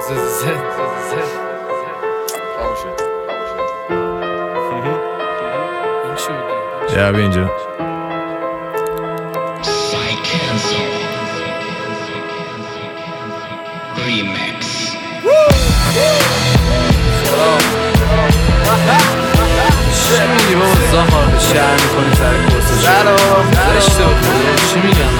بیا اینجا چی میگی بابا زهار شهر میکنی سر کورسش رشته بخوری چی میگن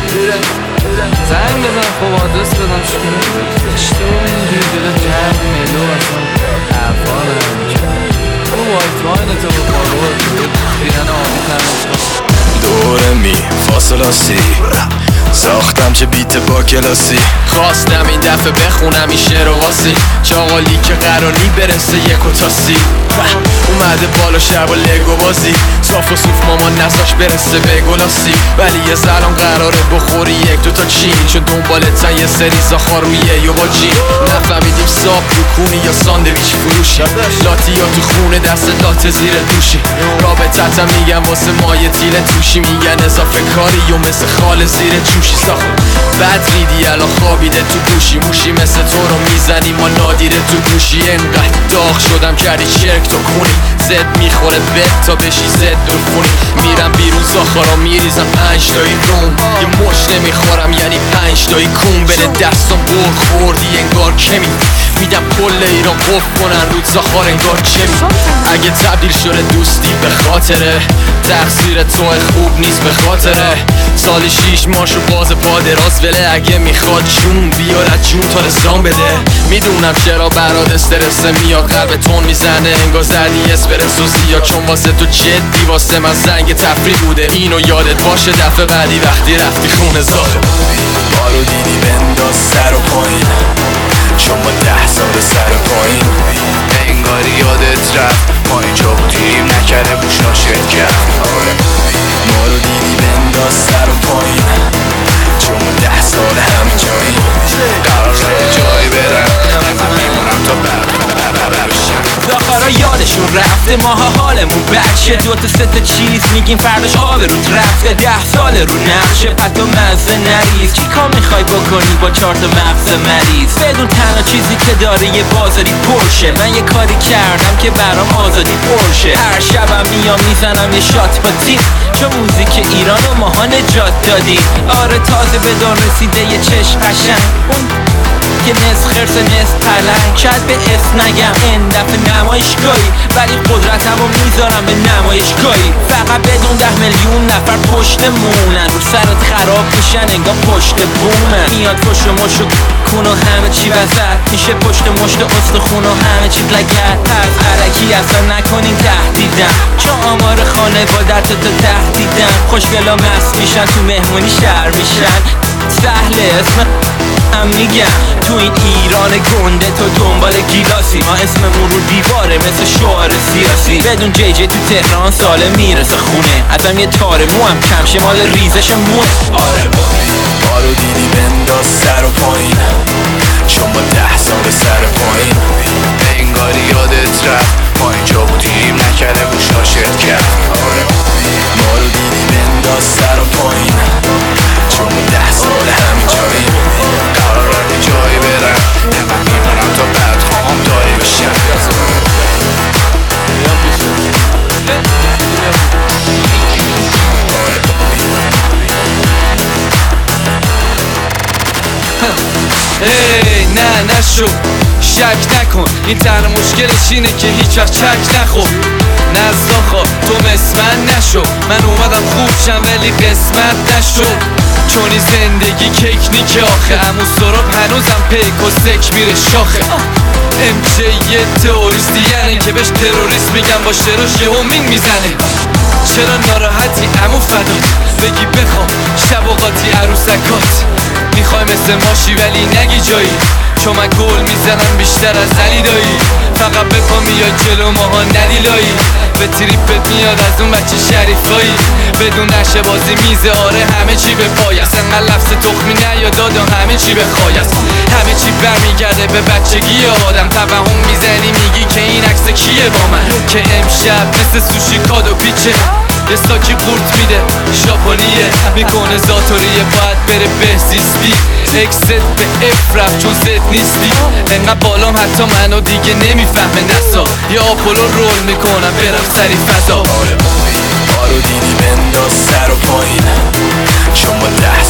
زنگ بزن خب آدرس بدم چکنه اشتباه اینجوری داره جرد ملو اصلا حرفا نمیکنه اون وایت واین تو بخواه بیرن آمی ترمز دوره می فاصله سی ساختم چه بیت با کلاسی خواستم این دفعه بخونم این شعر و واسی چاقالی که قراری برسه یک و تاسی اومده بالا شب و لگو بازی صاف و صوف مامان نساش برسه به گلاسی ولی یه سلام قراره بخوری یک دوتا چین چون دنبالتن یه سری زاخارویه یا با جین نفهمیدیم ساب رو کونی یا ساندویچ فروشی لاتی یا تو خونه دست لات زیر دوشی رابطتم میگم واسه مایه تیل توشی میگن اضافه کاری یا مثل خال زیر جوشی ساخت بد ریدی الان خوابیده تو گوشی موشی مثل تو رو میزنی ما نادیره تو گوشی انقدر داغ شدم کردی شرک تو کونی زد میخوره بد تا بشی زد دورخونی میرم بیرون زاخارا میریزم 5 تایی روم یه مش نمیخورم یعنی 5 تایی کون بده دستم بر خوردی انگار کمی میدم کل ایران قف کنن رود زاخار انگار کمی اگه تبدیل شده دوستی به خاطره تقصیر تو خوب نیست به خاطره سال 6 ماشو باز پا دراز وله اگه میخواد جون بیارد جون تا رسان بده میدونم چرا برات استرس میاد قلب تون میزنه انگار زدی اسپرسو زیاد چون واسه تو جدی واسه من زنگ تفریح بوده اینو یادت باشه دفعه بعدی وقتی رفتی خونه زاخه ما رو دیدی بنداز سر و پایین چون ما 10 سال سر و پایین انگاری یادت رفت ما اینجا بودیم نکرده بوشنا شرکت ما رو دیدی بنداز سر و پایین چون ما 10 سال همین جاییم قرار جایی برم میمونم تا داخارا یادشون رفته ماها حالمون بد شه 2 تا 3 تا چیز میگیم فرداش آب رود رفته 10 سال رو نقشه پتو مزه نریز چی کار میخوای بکنی با 4 تا مغز مریض بدون تنها چیزی که داره یه بازاری پرشه من یه کاری کردم که برام آزادی پرشه هر شبم میام میزنم یه شات با تیم چون موزیک ایران و ماها نجات دادیم آره تازه به دار رسیده یه چشم قشنگ اون که نصف خرس نصف پلنگ شاید به اسم نگم این دفعه نمایشگاهی ولی قدرتم رو میذارم به نمایشگاهی فقط بدون 10 میلیون نفر پشتمونن رو سرت خراب میشن انگار پشت بومن میاد پشت مشت کن و همه چی وسط میشه پشت مشت استخون و همه چیز لگت پس علکی اصلا نکنین تهدیدم چون آمار خانوادت تو تهدیدم خوشگلا مست میشن تو مهمونی شهر میشن سهله اسم هم میگم تو این ایران گنده تو دنبال گیلاسی ما اسممون رو دیواره مثل شعار سیاسی بدون جی جی تو تهران ساله میرسه خونه ازم یه تار مو هم کم شمال ریزش مونه آره ما رو دیدی بنداز سر و پایین چون با 10 سال سر پایین انگاری یادت رفت ما اینجا بودیم نکرده بوشنا شرکت آره ما رو دیدی بنداز سر و پایین چون با 10 سال همین جاییم قرار جایی برم میمونم تا بعد خواهم داری بشم ای نه نشو شک نکن این تنها مشکلش اینه که هیچ وقت چک نخور نزداخا تو مثل من نشو من اومدم خوب شم ولی قسمت نشو چونی زندگی کیک نیکه آخه همون سراب هنوزم پیک و سک میره شاخه امچه یه تئوریستی یعنی که بهش تروریست میگم با شراش یه همین میزنه چرا ناراحتی عمو فدات بگی بخوام شب اوقاتی عروسکات میخوای مثل ماشی ولی نگی جایی چون من گل میزنم بیشتر از علی دایی فقط بپا میاد جلو ماها ندیلایی به تریپت میاد از اون بچه شریفایی بدون نشه بازی میزه آره همه چی به پای است انقدر لفظ تخمی نیاد دادا همه چی به خواهی است همه چی برمیگرده به بچگی آدم توهم میزنی میگی که این عکس کیه با من که امشب مثل سوشی کادو پیچه یه ساکی قورت میده ژاپنیه میکنه زاتوریه باید بره بهزیستی اکست به اف رفت چون زد نیستی انقدر بالام حتی منو دیگه نمیفهمه نسا یا آپولو رول میکنم برم سری فضا. آره رو دیدی بنداز سر و پایین چون با